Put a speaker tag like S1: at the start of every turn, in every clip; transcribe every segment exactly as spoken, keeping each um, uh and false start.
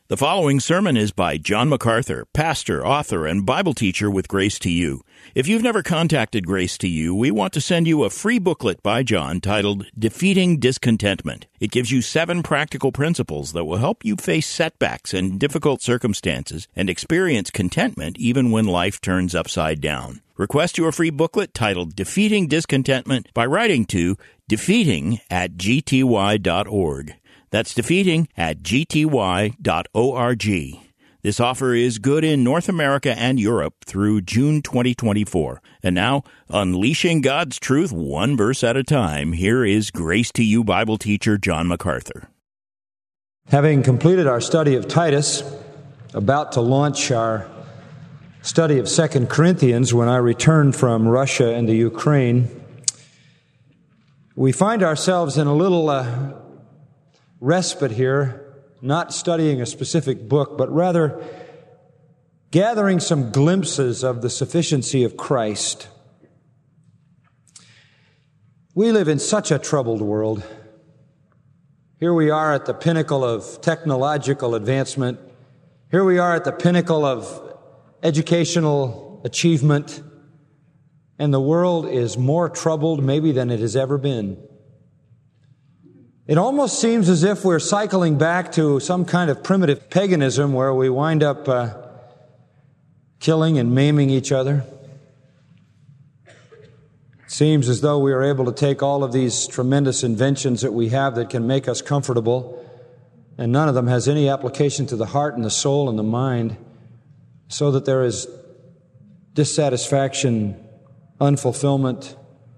S1: The following sermon is by John MacArthur, pastor, author, and Bible teacher with Grace to You. If you've never contacted Grace to You, we want to send you a free booklet by John titled Defeating Discontentment. It gives you seven practical principles that will help you face setbacks and difficult circumstances and experience contentment even when life turns upside down. Request your free booklet titled Defeating Discontentment by writing to defeating at g t y dot org. That's defeating at g t y dot org. This offer is good in North America and Europe through June twenty twenty-four. And now, unleashing God's truth one verse at a time, here is Grace to You Bible teacher John MacArthur.
S2: Having completed our study of Titus, about to launch our study of Second Corinthians when I returned from Russia and the Ukraine, we find ourselves in a little uh, respite here, not studying a specific book, but rather gathering some glimpses of the sufficiency of Christ. We live in such a troubled world. Here we are at the pinnacle of technological advancement. Here we are at the pinnacle of educational achievement. And the world is more troubled maybe than it has ever been. It almost seems as if we're cycling back to some kind of primitive paganism where we wind up uh, killing and maiming each other. It seems as though we are able to take all of these tremendous inventions that we have that can make us comfortable, and none of them has any application to the heart and the soul and the mind, so that there is dissatisfaction, unfulfillment,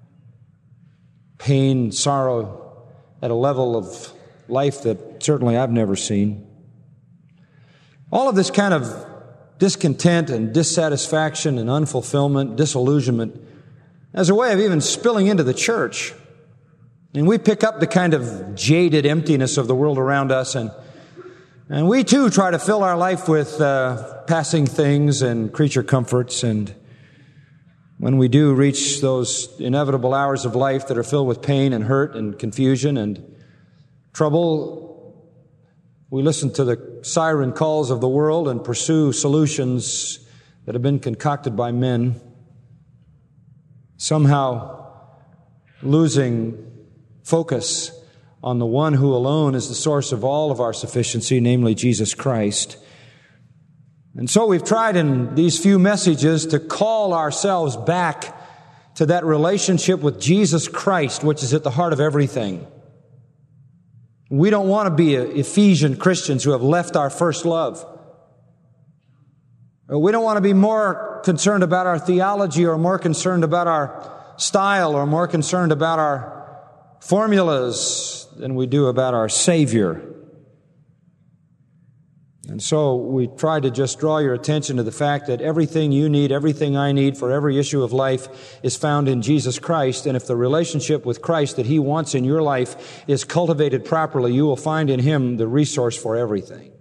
S2: pain, sorrow, at a level of life that certainly I've never seen. All of this kind of discontent and dissatisfaction and unfulfillment, disillusionment, as a way of even spilling into the church. And we pick up the kind of jaded emptiness of the world around us, and and we too try to fill our life with uh, passing things and creature comforts. And when we do reach those inevitable hours of life that are filled with pain and hurt and confusion and trouble, we listen to the siren calls of the world and pursue solutions that have been concocted by men, somehow losing focus on the one who alone is the source of all of our sufficiency, namely Jesus Christ. And so we've tried in these few messages to call ourselves back to that relationship with Jesus Christ, which is at the heart of everything. We don't want to be Ephesian Christians who have left our first love. We don't want to be more concerned about our theology or more concerned about our style or more concerned about our formulas than we do about our Savior. And so we try to just draw your attention to the fact that everything you need, everything I need for every issue of life is found in Jesus Christ. And if the relationship with Christ that He wants in your life is cultivated properly, you will find in Him the resource for everything.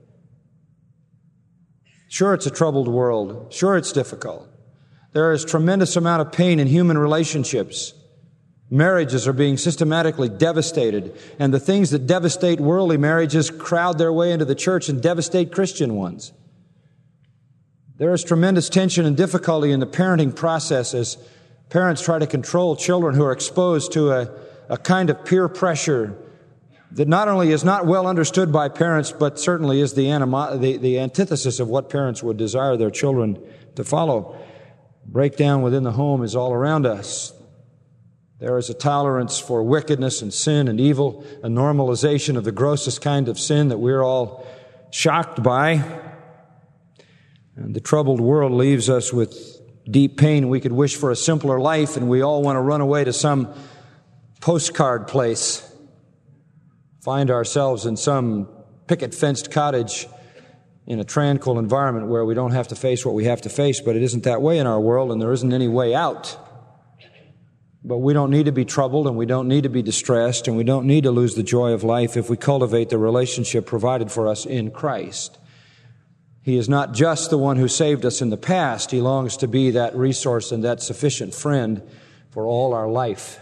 S2: Sure, it's a troubled world. Sure, it's difficult. There is tremendous amount of pain in human relationships. Marriages are being systematically devastated, and the things that devastate worldly marriages crowd their way into the church and devastate Christian ones. There is tremendous tension and difficulty in the parenting process as parents try to control children who are exposed to a, a kind of peer pressure that not only is not well understood by parents, but certainly is the, animo- the, the antithesis of what parents would desire their children to follow. Breakdown within the home is all around us. There is a tolerance for wickedness and sin and evil, a normalization of the grossest kind of sin that we're all shocked by. And the troubled world leaves us with deep pain. We could wish for a simpler life, and we all want to run away to some postcard place, find ourselves in some picket-fenced cottage in a tranquil environment where we don't have to face what we have to face. But it isn't that way in our world, and there isn't any way out. But we don't need to be troubled, and we don't need to be distressed, and we don't need to lose the joy of life if we cultivate the relationship provided for us in Christ. He is not just the one who saved us in the past. He longs to be that resource and that sufficient friend for all our life.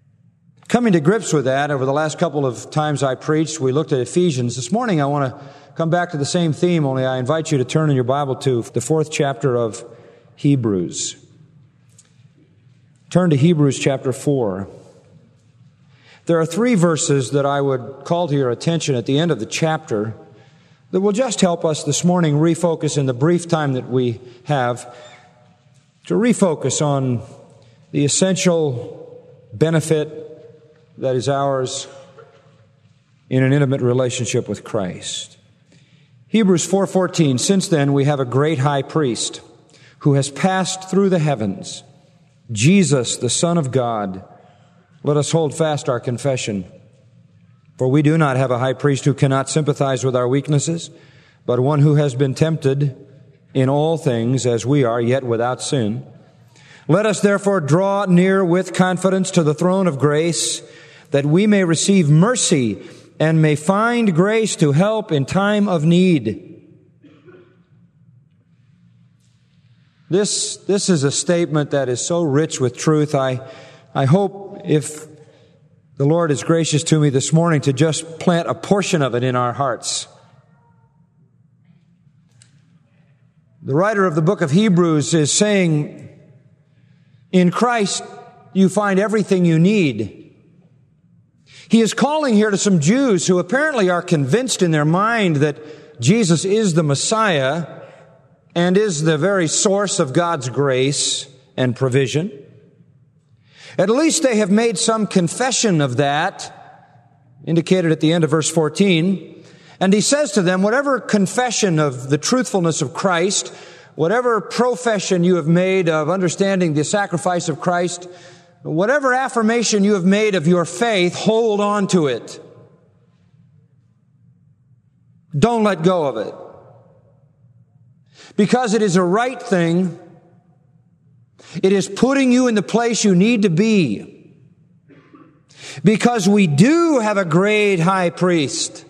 S2: Coming to grips with that, over the last couple of times I preached, we looked at Ephesians. This morning I want to come back to the same theme, only I invite you to turn in your Bible to the fourth chapter of Hebrews. Turn to Hebrews chapter four. There are three verses that I would call to your attention at the end of the chapter that will just help us this morning refocus in the brief time that we have to refocus on the essential benefit that is ours in an intimate relationship with Christ. Hebrews four fourteen, since then we have a great high priest who has passed through the heavens, Jesus, the Son of God. Let us hold fast our confession. For we do not have a high priest who cannot sympathize with our weaknesses, but one who has been tempted in all things as we are, yet without sin. Let us therefore draw near with confidence to the throne of grace, that we may receive mercy and may find grace to help in time of need. This, this is a statement that is so rich with truth. I, I hope if the Lord is gracious to me this morning to just plant a portion of it in our hearts. The writer of the book of Hebrews is saying, in Christ you find everything you need. He is calling here to some Jews who apparently are convinced in their mind that Jesus is the Messiah and is the very source of God's grace and provision. At least they have made some confession of that, indicated at the end of verse fourteen. And he says to them, whatever confession of the truthfulness of Christ, whatever profession you have made of understanding the sacrifice of Christ, whatever affirmation you have made of your faith, hold on to it. Don't let go of it. Because it is a right thing. It is putting you in the place you need to be. Because we do have a great high priest.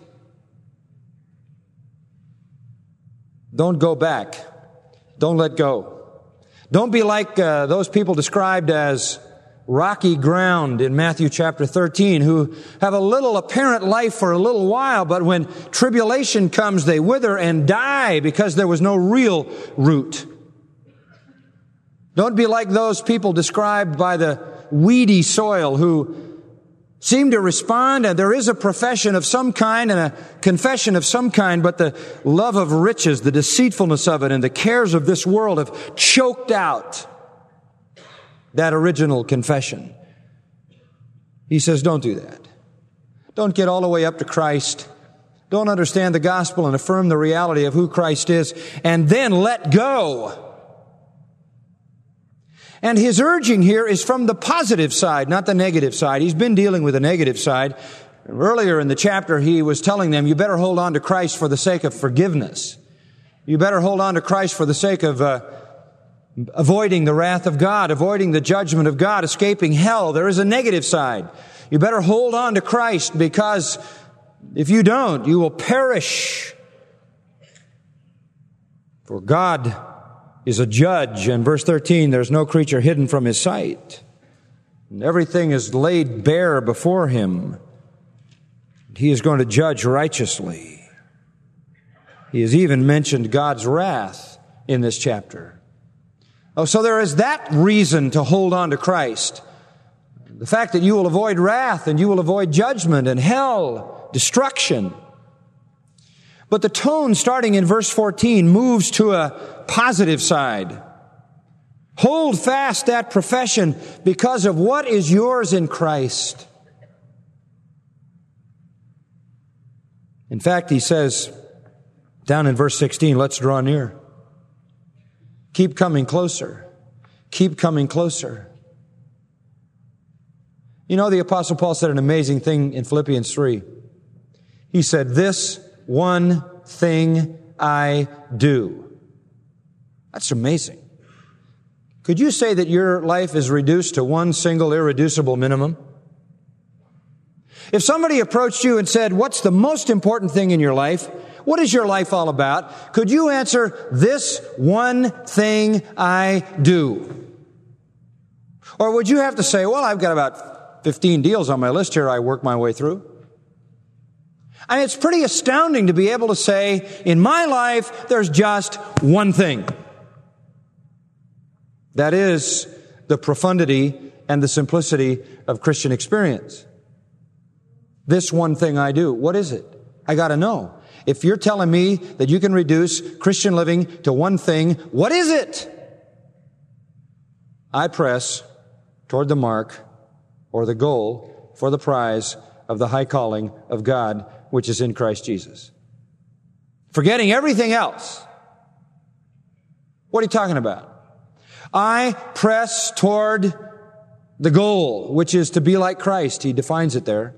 S2: Don't go back. Don't let go. Don't be like uh, those people described as rocky ground in Matthew chapter thirteen, who have a little apparent life for a little while, but when tribulation comes, they wither and die because there was no real root. Don't be like those people described by the weedy soil who seem to respond, and there is a profession of some kind and a confession of some kind, but the love of riches, the deceitfulness of it, and the cares of this world have choked out that original confession. He says, don't do that. Don't get all the way up to Christ. Don't understand the gospel and affirm the reality of who Christ is, and then let go. And his urging here is from the positive side, not the negative side. He's been dealing with the negative side. Earlier in the chapter, he was telling them, you better hold on to Christ for the sake of forgiveness. You better hold on to Christ for the sake of uh, avoiding the wrath of God, avoiding the judgment of God, escaping hell. There is a negative side. You better hold on to Christ, because if you don't, you will perish. For God is a judge. And verse thirteen, there's no creature hidden from his sight. And everything is laid bare before him. He is going to judge righteously. He has even mentioned God's wrath in this chapter. Oh, so there is that reason to hold on to Christ. The fact that you will avoid wrath and you will avoid judgment and hell, destruction. But the tone starting in verse fourteen moves to a positive side. Hold fast that profession because of what is yours in Christ. In fact, he says down in verse sixteen, let's draw near. Keep coming closer. Keep coming closer. You know, the Apostle Paul said an amazing thing in Philippians three. He said, this one thing I do. That's amazing. Could you say that your life is reduced to one single irreducible minimum? If somebody approached you and said, what's the most important thing in your life? What is your life all about? Could you answer, this one thing I do? Or would you have to say, well, I've got about fifteen deals on my list here I work my way through. I mean, it's pretty astounding to be able to say, in my life, there's just one thing. That is the profundity and the simplicity of Christian experience. This one thing I do. What is it? I got to know. If you're telling me that you can reduce Christian living to one thing, what is it? I press toward the mark or the goal for the prize of the high calling of God, which is in Christ Jesus. Forgetting everything else. What are you talking about? I press toward the goal, which is to be like Christ. He defines it there.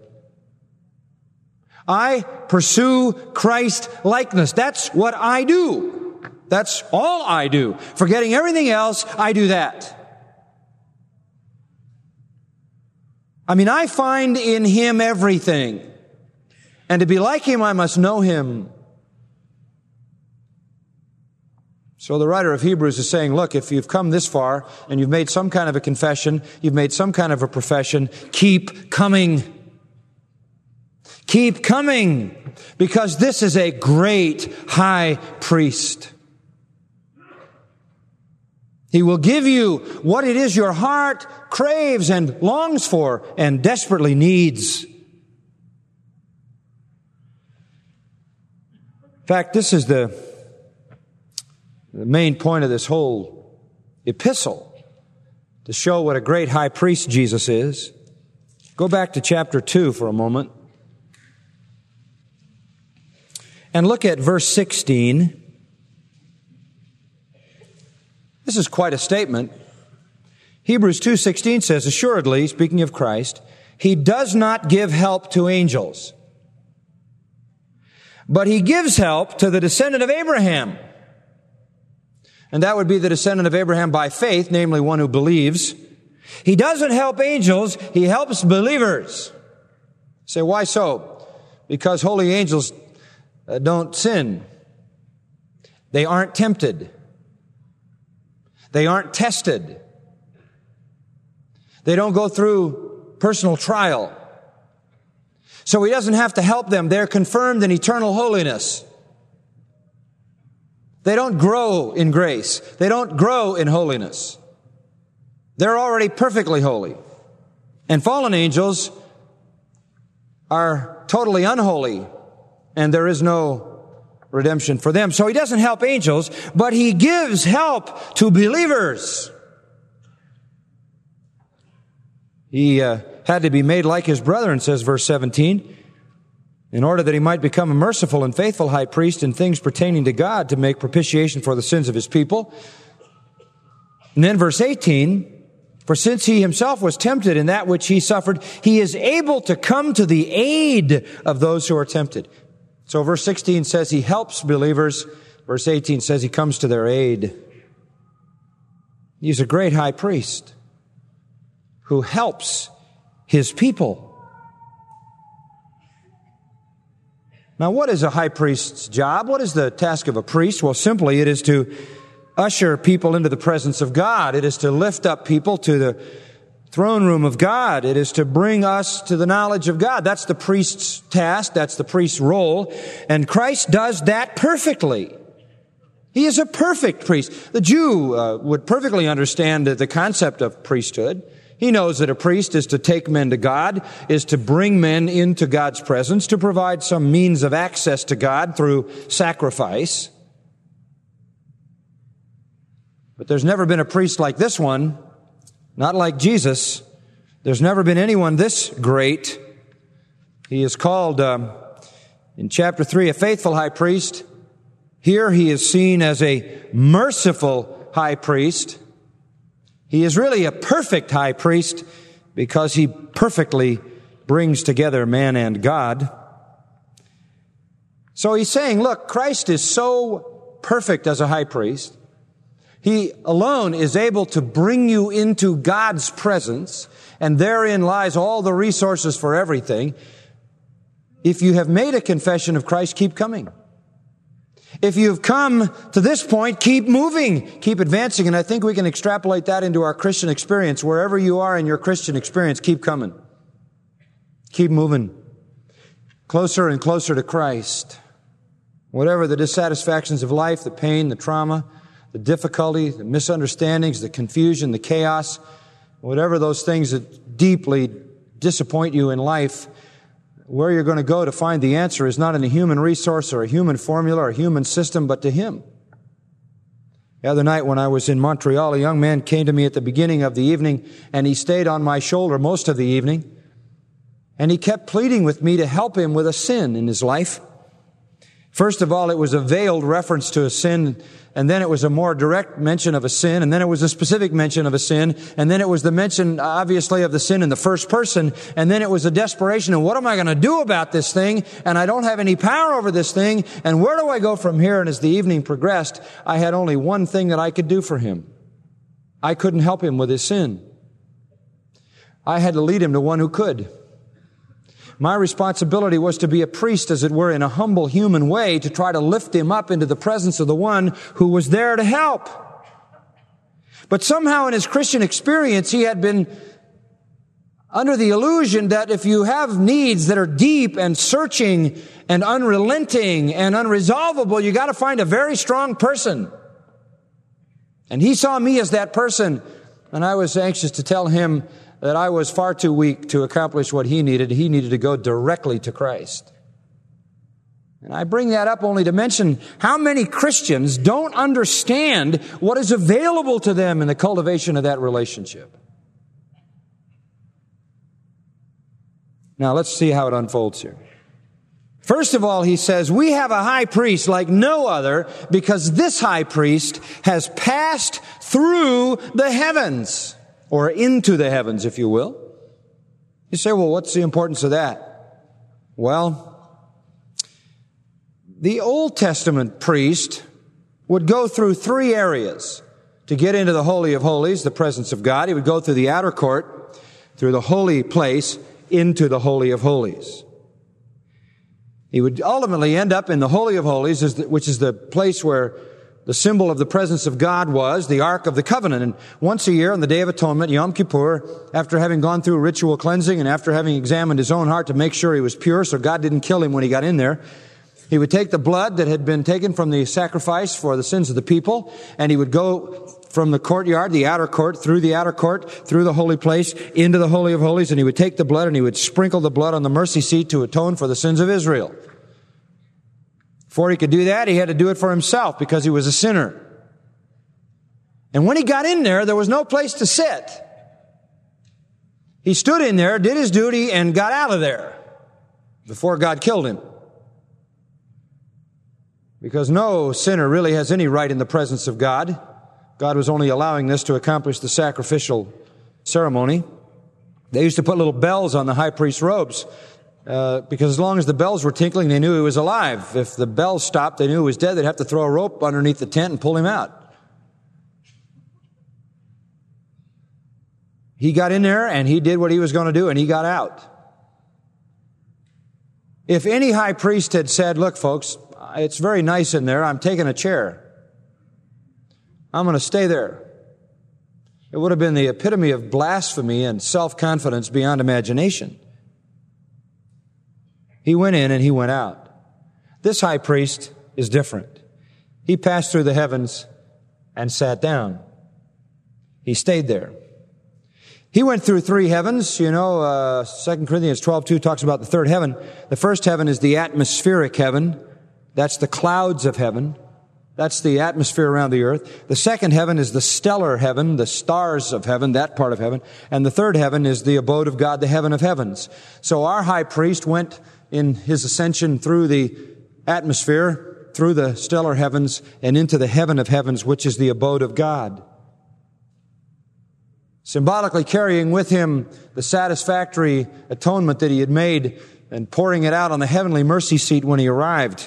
S2: I pursue Christ likeness. That's what I do. That's all I do. Forgetting everything else, I do that. I mean, I find in Him everything. And to be like Him, I must know Him. So the writer of Hebrews is saying, look, if you've come this far and you've made some kind of a confession, you've made some kind of a profession, keep coming. Keep coming, because this is a great high priest. He will give you what it is your heart craves and longs for and desperately needs. In fact, this is the, the main point of this whole epistle, to show what a great high priest Jesus is. Go back to chapter two for a moment. And look at verse sixteen. This is quite a statement. Hebrews two sixteen says, assuredly, speaking of Christ, He does not give help to angels, but He gives help to the descendant of Abraham. And that would be the descendant of Abraham by faith, namely one who believes. He doesn't help angels, He helps believers. You say, why so? Because holy angels Uh, don't sin. They aren't tempted. They aren't tested. They don't go through personal trial. So He doesn't have to help them. They're confirmed in eternal holiness. They don't grow in grace. They don't grow in holiness. They're already perfectly holy. And fallen angels are totally unholy. And there is no redemption for them. So He doesn't help angels, but He gives help to believers. He uh, had to be made like His brethren, says verse seventeen, in order that He might become a merciful and faithful high priest in things pertaining to God, to make propitiation for the sins of His people. And then verse eighteen, for since He Himself was tempted in that which He suffered, He is able to come to the aid of those who are tempted. So verse sixteen says He helps believers. Verse eighteen says He comes to their aid. He's a great high priest who helps His people. Now, what is a high priest's job? What is the task of a priest? Well, simply it is to usher people into the presence of God. It is to lift up people to the throne room of God. It is to bring us to the knowledge of God. That's the priest's task. That's the priest's role. And Christ does that perfectly. He is a perfect priest. The Jew uh, would perfectly understand the concept of priesthood. He knows that a priest is to take men to God, is to bring men into God's presence, to provide some means of access to God through sacrifice. But there's never been a priest like this one. Not like Jesus. There's never been anyone this great. He is called, um, in chapter three, a faithful high priest. Here He is seen as a merciful high priest. He is really a perfect high priest because He perfectly brings together man and God. So He's saying, look, Christ is so perfect as a high priest. He alone is able to bring you into God's presence, and therein lies all the resources for everything. If you have made a confession of Christ, keep coming. If you've come to this point, keep moving, keep advancing. And I think we can extrapolate that into our Christian experience. Wherever you are in your Christian experience, keep coming. Keep moving. closer and closer to Christ. Whatever the dissatisfactions of life, the pain, the trauma, the difficulty, the misunderstandings, the confusion, the chaos, whatever those things that deeply disappoint you in life, where you're going to go to find the answer is not in a human resource or a human formula or a human system, but to Him. The other night when I was in Montreal, a young man came to me at the beginning of the evening, and he stayed on my shoulder most of the evening, and he kept pleading with me to help him with a sin in his life. First of all, it was a veiled reference to a sin, and then it was a more direct mention of a sin, and then it was a specific mention of a sin, and then it was the mention, obviously, of the sin in the first person, and then it was a desperation of what am I going to do about this thing, and I don't have any power over this thing, and where do I go from here? And as the evening progressed, I had only one thing that I could do for him. I couldn't help him with his sin. I had to lead him to one who could. My responsibility was to be a priest, as it were, in a humble human way, to try to lift him up into the presence of the one who was there to help. But somehow in his Christian experience, he had been under the illusion that if you have needs that are deep and searching and unrelenting and unresolvable, you got to find a very strong person. And he saw me as that person, and I was anxious to tell him that I was far too weak to accomplish what he needed. He needed to go directly to Christ. And I bring that up only to mention how many Christians don't understand what is available to them in the cultivation of that relationship. Now, let's see how it unfolds here. First of all, he says, we have a high priest like no other because this high priest has passed through the heavens. Or into the heavens, if you will. You say, well, what's the importance of that? Well, the Old Testament priest would go through three areas to get into the Holy of Holies, the presence of God. He would go through the outer court, through the holy place, into the Holy of Holies. He would ultimately end up in the Holy of Holies, which is the place where the symbol of the presence of God was the Ark of the Covenant. And once a year on the Day of Atonement, Yom Kippur, after having gone through ritual cleansing and after having examined his own heart to make sure he was pure so God didn't kill him when he got in there, he would take the blood that had been taken from the sacrifice for the sins of the people, and he would go from the courtyard, the outer court, through the outer court, through the holy place, into the Holy of Holies, and he would take the blood and he would sprinkle the blood on the mercy seat to atone for the sins of Israel. Before he could do that, he had to do it for himself because he was a sinner. And when he got in there, there was no place to sit. He stood in there, did his duty, and got out of there before God killed him. Because no sinner really has any right in the presence of God. God was only allowing this to accomplish the sacrificial ceremony. They used to put little bells on the high priest's robes. Uh, because as long as the bells were tinkling, they knew he was alive. If the bells stopped, they knew he was dead. They'd have to throw a rope underneath the tent and pull him out. He got in there and he did what he was going to do and he got out. If any high priest had said, look folks, it's very nice in there, I'm taking a chair. I'm going to stay there. It would have been the epitome of blasphemy and self-confidence beyond imagination. He went in and he went out. This high priest is different. He passed through the heavens and sat down. He stayed there. He went through three heavens. You know, uh, Second Corinthians twelve two talks about the third heaven. The first heaven is the atmospheric heaven. That's the clouds of heaven. That's the atmosphere around the earth. The second heaven is the stellar heaven, the stars of heaven, that part of heaven. And the third heaven is the abode of God, the heaven of heavens. So our high priest went in his ascension through the atmosphere, through the stellar heavens, and into the heaven of heavens, which is the abode of God. Symbolically carrying with him the satisfactory atonement that he had made and pouring it out on the heavenly mercy seat when he arrived.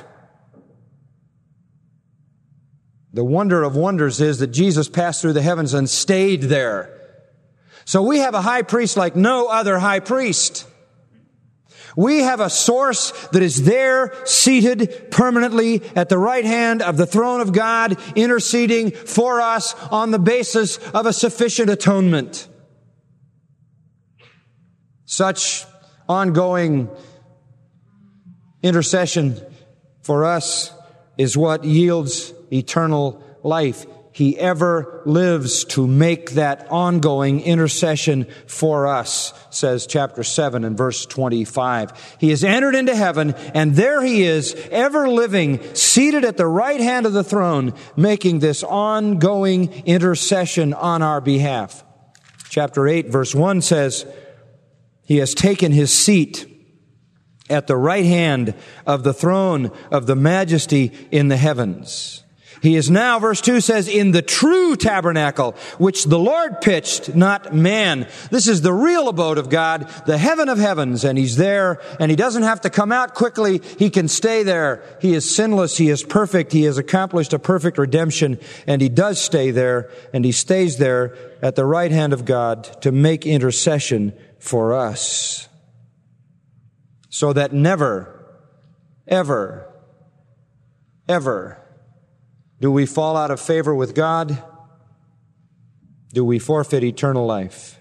S2: The wonder of wonders is that Jesus passed through the heavens and stayed there. So we have a high priest like no other high priest. We have a source that is there, seated permanently at the right hand of the throne of God, interceding for us on the basis of a sufficient atonement. Such ongoing Intercession for us is what yields eternal life. He ever lives to make that ongoing intercession for us, says chapter seven and verse twenty-five. He has entered into heaven, and there He is, ever living, seated at the right hand of the throne, making this ongoing intercession on our behalf. Chapter eight, verse one says, He has taken His seat at the right hand of the throne of the majesty in the heavens. He is now, verse two says, in the true tabernacle, which the Lord pitched, not man. This is the real abode of God, the heaven of heavens, and He's there, and He doesn't have to come out quickly. He can stay there. He is sinless. He is perfect. He has accomplished a perfect redemption, and He does stay there, and He stays there at the right hand of God to make intercession for us. So that never, ever, ever do we fall out of favor with God? Do we forfeit eternal life?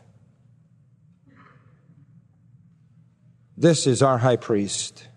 S2: This is our high priest.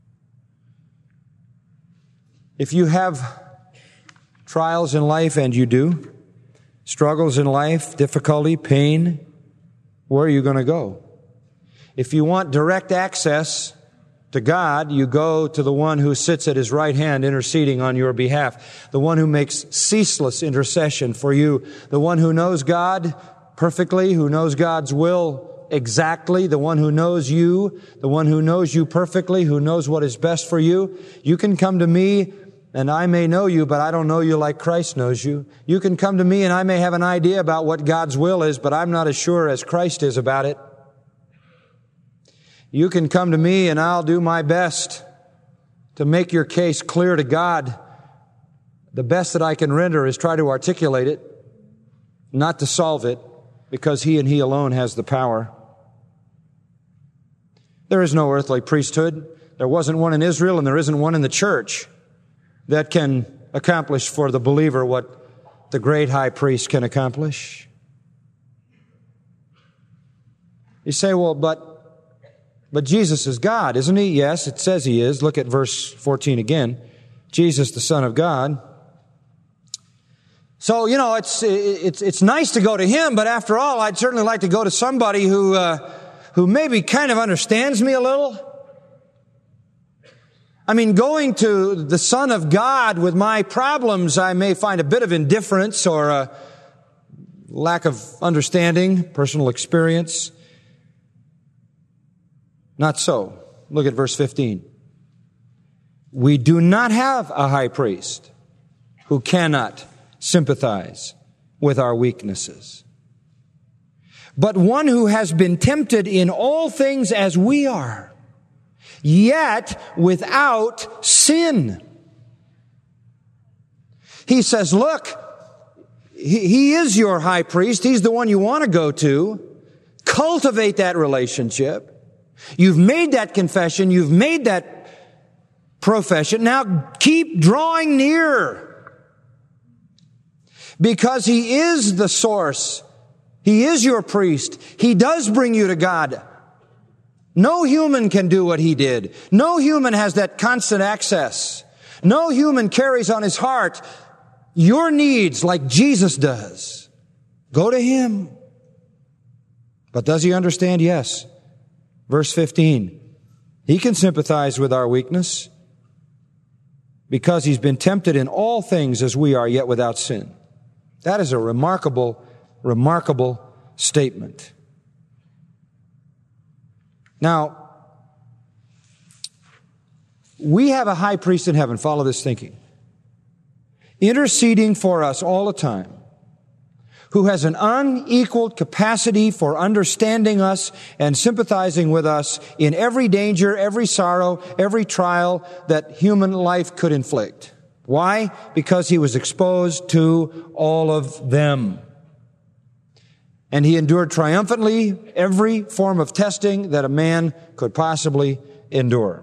S2: If you have trials in life, and you do, struggles in life, difficulty, pain, where are you going to go? If you want direct access to God, you go to the one who sits at His right hand interceding on your behalf, the one who makes ceaseless intercession for you, the one who knows God perfectly, who knows God's will exactly, the one who knows you, the one who knows you perfectly, who knows what is best for you. You can come to me, and I may know you, but I don't know you like Christ knows you. You can come to me, and I may have an idea about what God's will is, but I'm not as sure as Christ is about it. You can come to me, and I'll do my best to make your case clear to God. The best that I can render is try to articulate it, not to solve it, because He and He alone has the power. There is no earthly priesthood. There wasn't one in Israel, and there isn't one in the church that can accomplish for the believer what the great high priest can accomplish. You say, well, but But Jesus is God, isn't He? Yes, it says He is. Look at verse fourteen again. Jesus, the Son of God. So, you know, it's it's it's nice to go to Him, but after all, I'd certainly like to go to somebody who uh, who maybe kind of understands me a little. I mean, going to the Son of God with my problems, I may find a bit of indifference or a lack of understanding, personal experience. Not so. Look at verse fifteen. We do not have a high priest who cannot sympathize with our weaknesses, but one who has been tempted in all things as we are, yet without sin. He says, look, he, he is your high priest. He's the one you want to go to. Cultivate that relationship. You've made that confession. You've made that profession. Now keep drawing near, because He is the source. He is your priest. He does bring you to God. No human can do what He did. No human has that constant access. No human carries on his heart your needs like Jesus does. Go to Him. But does He understand? Yes. Verse fifteen, He can sympathize with our weakness because He's been tempted in all things as we are, yet without sin. That is a remarkable, remarkable statement. Now, we have a high priest in heaven, follow this thinking, interceding for us all the time, who has an unequaled capacity for understanding us and sympathizing with us in every danger, every sorrow, every trial that human life could inflict. Why? Because He was exposed to all of them. And He endured triumphantly every form of testing that a man could possibly endure.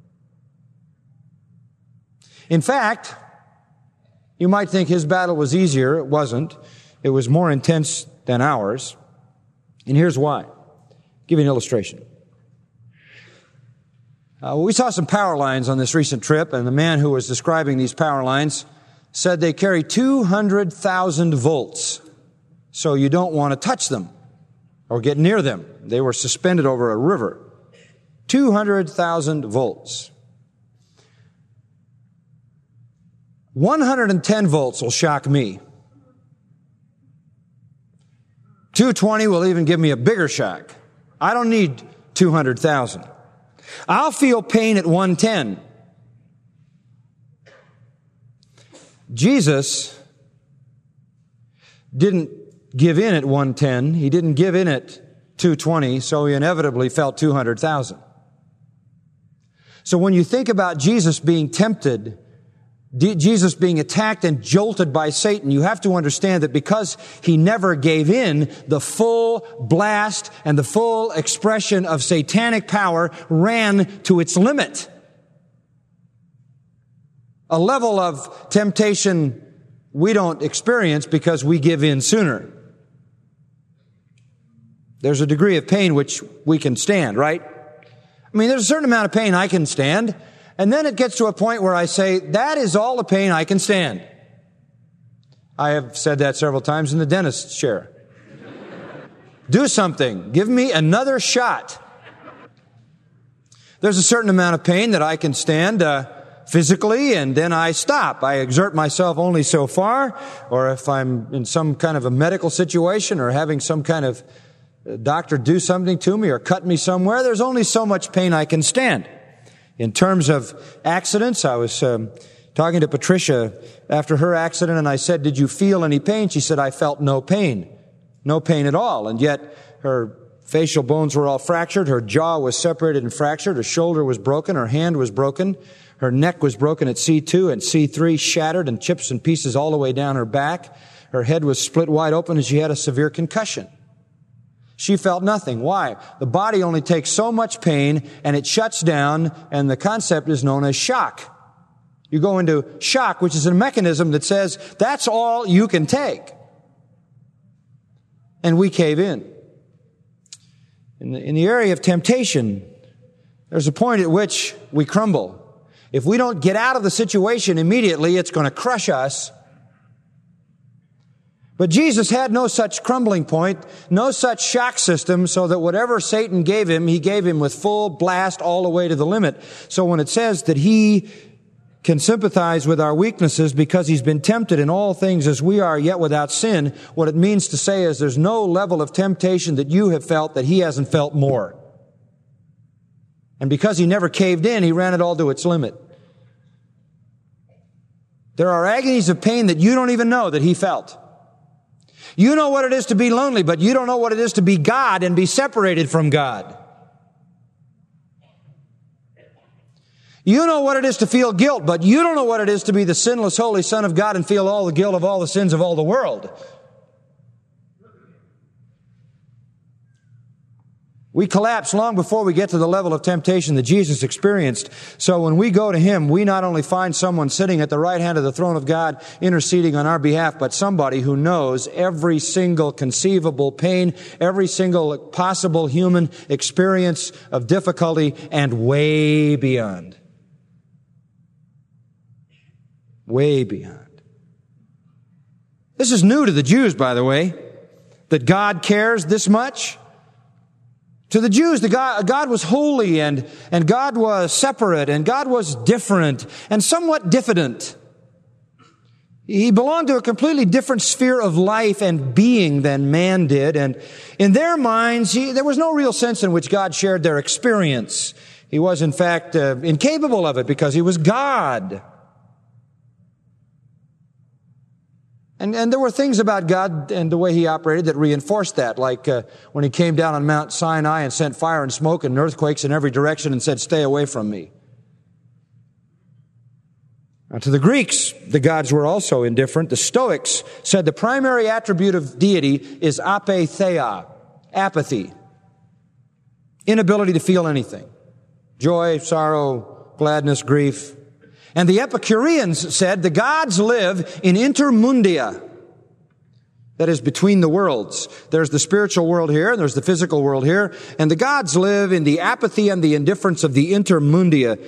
S2: In fact, you might think His battle was easier. It wasn't. It was more intense than ours. And here's why. I'll give you an illustration. Uh, we saw some power lines on this recent trip, and the man who was describing these power lines said they carry two hundred thousand volts, so you don't want to touch them or get near them. They were suspended over a river. two hundred thousand volts. one hundred ten volts will shock me. two twenty will even give me a bigger shock. I don't need two hundred thousand. I'll feel pain at one ten. Jesus didn't give in at one ten. He didn't give in at two twenty, so he inevitably felt two hundred thousand. So when you think about Jesus being tempted, Jesus being attacked and jolted by Satan, you have to understand that because he never gave in, the full blast and the full expression of satanic power ran to its limit. A level of temptation we don't experience because we give in sooner. There's a degree of pain which we can stand, right? I mean, there's a certain amount of pain I can stand, and then it gets to a point where I say, that is all the pain I can stand. I have said that several times in the dentist's chair. Do something. Give me another shot. There's a certain amount of pain that I can stand uh, physically, and then I stop. I exert myself only so far, or if I'm in some kind of a medical situation or having some kind of doctor do something to me or cut me somewhere, there's only so much pain I can stand. In terms of accidents, I was um, talking to Patricia after her accident, and I said, did you feel any pain? She said, I felt no pain. No pain at all. And yet her facial bones were all fractured. Her jaw was separated and fractured. Her shoulder was broken. Her hand was broken. Her neck was broken at C two and C three, shattered and chips and pieces all the way down her back. Her head was split wide open and she had a severe concussion. She felt nothing. Why? The body only takes so much pain and it shuts down, and the concept is known as shock. You go into shock, which is a mechanism that says that's all you can take. And we cave in. In the, in the area of temptation, there's a point at which we crumble. If we don't get out of the situation immediately, it's going to crush us. But Jesus had no such crumbling point, no such shock system, so that whatever Satan gave him, he gave him with full blast all the way to the limit. So when it says that he can sympathize with our weaknesses because he's been tempted in all things as we are, yet without sin, what it means to say is there's no level of temptation that you have felt that he hasn't felt more. And because he never caved in, he ran it all to its limit. There are agonies of pain that you don't even know that he felt. You know what it is to be lonely, but you don't know what it is to be God and be separated from God. You know what it is to feel guilt, but you don't know what it is to be the sinless, holy Son of God and feel all the guilt of all the sins of all the world. We collapse long before we get to the level of temptation that Jesus experienced. So when we go to him, we not only find someone sitting at the right hand of the throne of God interceding on our behalf, but somebody who knows every single conceivable pain, every single possible human experience of difficulty, and way beyond. Way beyond. This is new to the Jews, by the way, that God cares this much. To the Jews, the God, God was holy and, and God was separate and God was different and somewhat diffident. He belonged to a completely different sphere of life and being than man did. And in their minds, he, there was no real sense in which God shared their experience. He was, in fact, uh, incapable of it because he was God. And, and there were things about God and the way he operated that reinforced that, like uh, when he came down on Mount Sinai and sent fire and smoke and earthquakes in every direction and said, stay away from me. Now, to the Greeks, the gods were also indifferent. The Stoics said the primary attribute of deity is apatheia, apathy, inability to feel anything, joy, sorrow, gladness, grief. And the Epicureans said the gods live in intermundia. that is between the worlds. There's the spiritual world here, and there's the physical world here, and the gods live in the apathy and the indifference of the intermundia,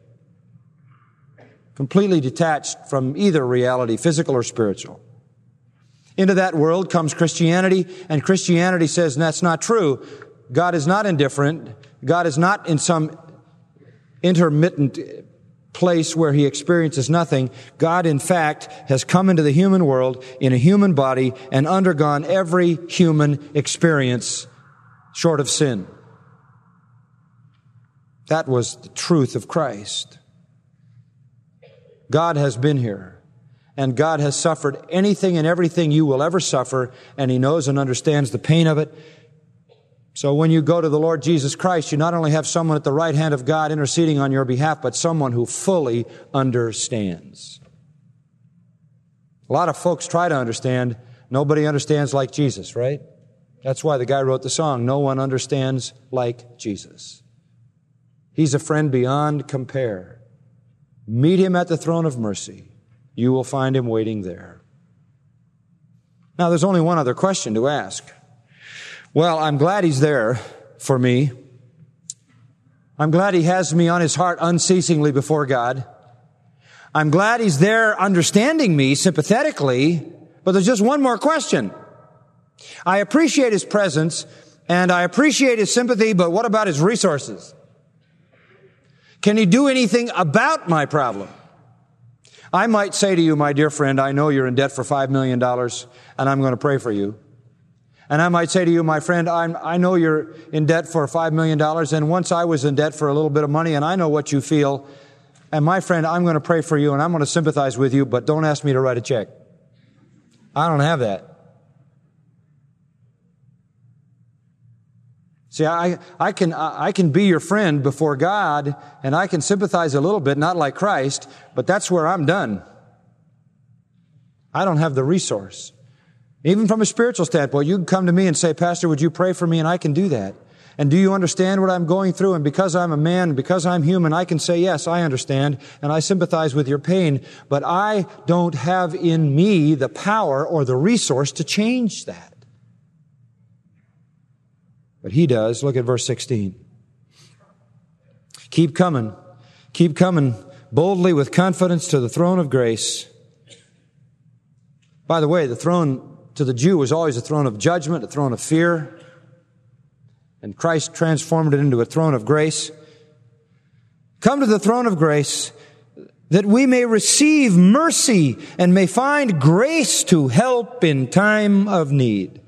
S2: completely detached from either reality, physical or spiritual. Into that world comes Christianity, and Christianity says that's not true. God is not indifferent. God is not in some intermittent place where He experiences nothing. God, in fact, has come into the human world in a human body and undergone every human experience short of sin. That was the truth of Christ. God has been here, and God has suffered anything and everything you will ever suffer, and He knows and understands the pain of it. So when you go to the Lord Jesus Christ, you not only have someone at the right hand of God interceding on your behalf, but someone who fully understands. A lot of folks try to understand. Nobody understands like Jesus, right? That's why the guy wrote the song, "No one understands like Jesus." He's a friend beyond compare. Meet Him at the throne of mercy. You will find Him waiting there. Now, there's only one other question to ask. Well, I'm glad He's there for me. I'm glad He has me on His heart unceasingly before God. I'm glad He's there understanding me sympathetically, but there's just one more question. I appreciate His presence and I appreciate His sympathy, but what about His resources? Can He do anything about my problem? I might say to you, my dear friend, I know you're in debt for five million dollars and I'm going to pray for you. And I might say to you, my friend, I'm, I know you're in debt for five million dollars, and once I was in debt for a little bit of money, and I know what you feel. And my friend, I'm going to pray for you, and I'm going to sympathize with you, but don't ask me to write a check. I don't have that. See, I, I can, I can be your friend before God, and I can sympathize a little bit, not like Christ, but that's where I'm done. I don't have the resource. Even from a spiritual standpoint, you can come to me and say, Pastor, would you pray for me? And I can do that. And do you understand what I'm going through? And because I'm a man, because I'm human, I can say, yes, I understand, and I sympathize with your pain, but I don't have in me the power or the resource to change that. But He does. Look at verse sixteen. Keep coming. Keep coming boldly with confidence to the throne of grace. By the way, the throne to the Jew was always a throne of judgment, a throne of fear. And Christ transformed it into a throne of grace. Come to the throne of grace that we may receive mercy and may find grace to help in time of need.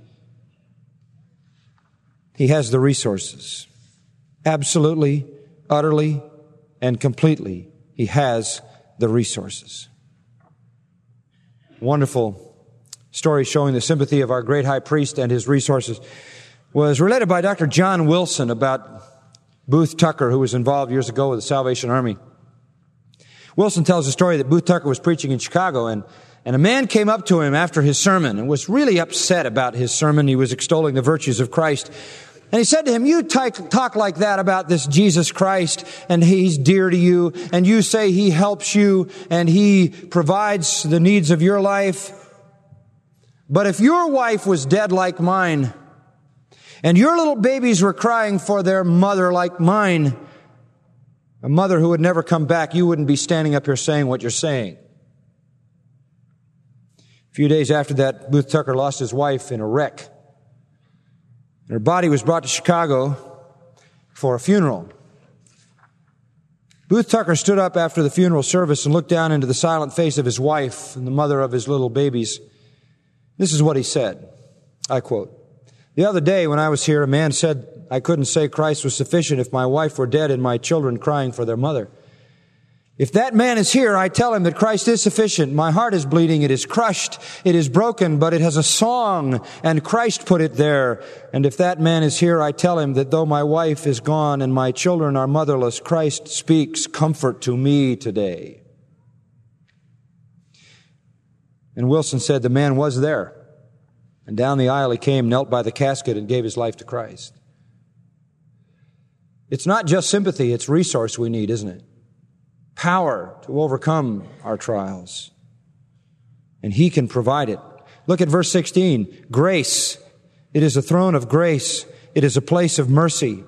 S2: He has the resources. Absolutely, utterly, and completely. He has the resources. Wonderful story showing the sympathy of our great high priest and his resources was related by Doctor John Wilson about Booth Tucker, who was involved years ago with the Salvation Army. Wilson tells a story that Booth Tucker was preaching in Chicago, and, and a man came up to him after his sermon and was really upset about his sermon. He was extolling the virtues of Christ. And he said to him, you talk, talk like that about this Jesus Christ, and He's dear to you, and you say He helps you, and He provides the needs of your life. But if your wife was dead like mine, and your little babies were crying for their mother like mine, a mother who would never come back, you wouldn't be standing up here saying what you're saying. A few days after that, Booth Tucker lost his wife in a wreck. And her body was brought to Chicago for a funeral. Booth Tucker stood up after the funeral service and looked down into the silent face of his wife and the mother of his little babies. This is what he said. I quote, "The other day when I was here, a man said I couldn't say Christ was sufficient if my wife were dead and my children crying for their mother. If that man is here, I tell him that Christ is sufficient. My heart is bleeding. It is crushed. It is broken, but it has a song, and Christ put it there. And if that man is here, I tell him that though my wife is gone and my children are motherless, Christ speaks comfort to me today." And Wilson said the man was there. And down the aisle he came, knelt by the casket, and gave his life to Christ. It's not just sympathy, it's resource we need, isn't it? Power to overcome our trials. And He can provide it. Look at verse sixteen. Grace. It is a throne of grace. It is a place of mercy.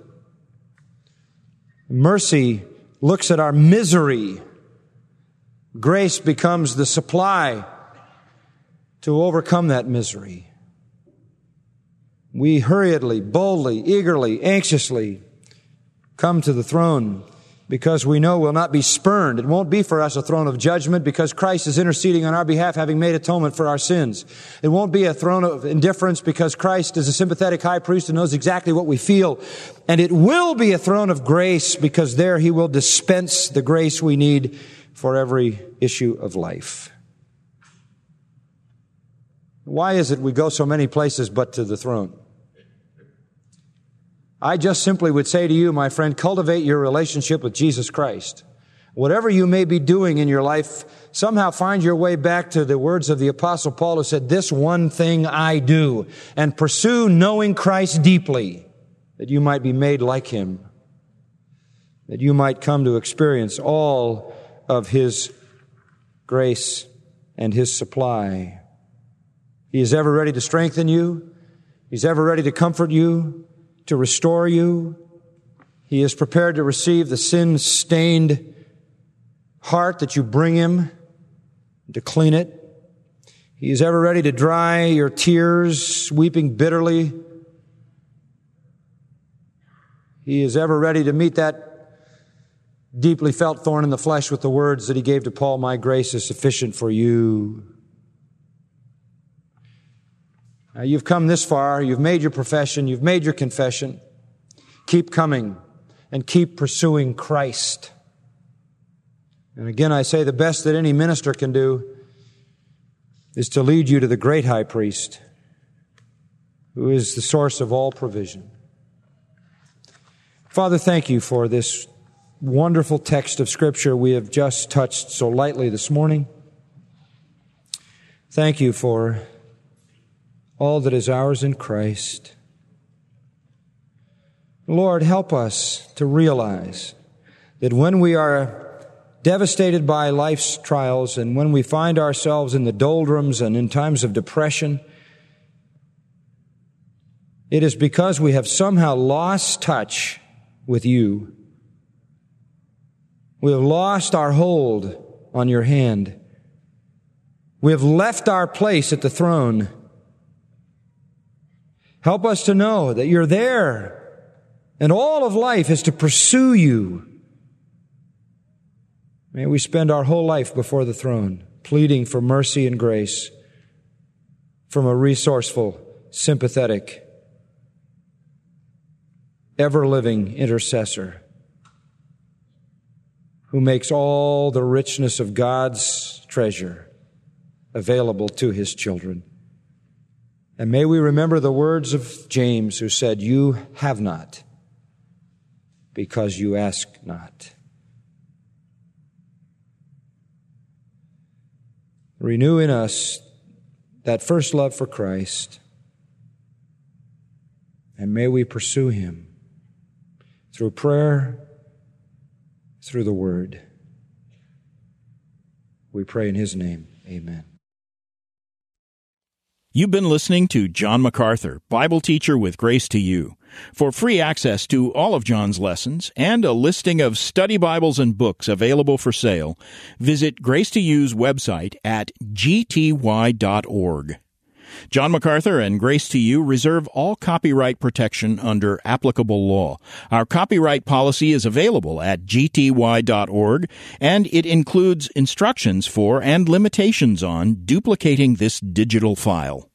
S2: Mercy looks at our misery. Grace becomes the supply to overcome that misery. We hurriedly, boldly, eagerly, anxiously come to the throne because we know we'll not be spurned. It won't be for us a throne of judgment because Christ is interceding on our behalf, having made atonement for our sins. It won't be a throne of indifference because Christ is a sympathetic high priest who knows exactly what we feel. And it will be a throne of grace because there He will dispense the grace we need for every issue of life. Why is it we go so many places but to the throne? I just simply would say to you, my friend, cultivate your relationship with Jesus Christ. Whatever you may be doing in your life, somehow find your way back to the words of the Apostle Paul who said, this one thing I do, and pursue knowing Christ deeply, that you might be made like Him, that you might come to experience all of His grace and His supply. He is ever ready to strengthen you. He's ever ready to comfort you, to restore you. He is prepared to receive the sin-stained heart that you bring Him, to clean it. He is ever ready to dry your tears, weeping bitterly. He is ever ready to meet that deeply felt thorn in the flesh with the words that He gave to Paul, my grace is sufficient for you. Now, you've come this far, you've made your profession, you've made your confession. Keep coming and keep pursuing Christ. And again, I say the best that any minister can do is to lead you to the great high priest, who is the source of all provision. Father, thank You for this wonderful text of Scripture we have just touched so lightly this morning. Thank You for all that is ours in Christ. Lord, help us to realize that when we are devastated by life's trials and when we find ourselves in the doldrums and in times of depression, it is because we have somehow lost touch with You. We have lost our hold on Your hand. We have left our place at the throne. Help us to know that You're there, and all of life is to pursue You. May we spend our whole life before the throne, pleading for mercy and grace from a resourceful, sympathetic, ever-living intercessor who makes all the richness of God's treasure available to His children. And may we remember the words of James, who said, You have not because you ask not. Renew in us that first love for Christ, and may we pursue Him through prayer, through the Word. We pray in His name. Amen.
S1: You've been listening to John MacArthur, Bible teacher with Grace to You. For free access to all of John's lessons and a listing of study Bibles and books available for sale, visit Grace to You's website at g t y dot org. John MacArthur and Grace to You reserve all copyright protection under applicable law. Our copyright policy is available at g t y dot org, and it includes instructions for and limitations on duplicating this digital file.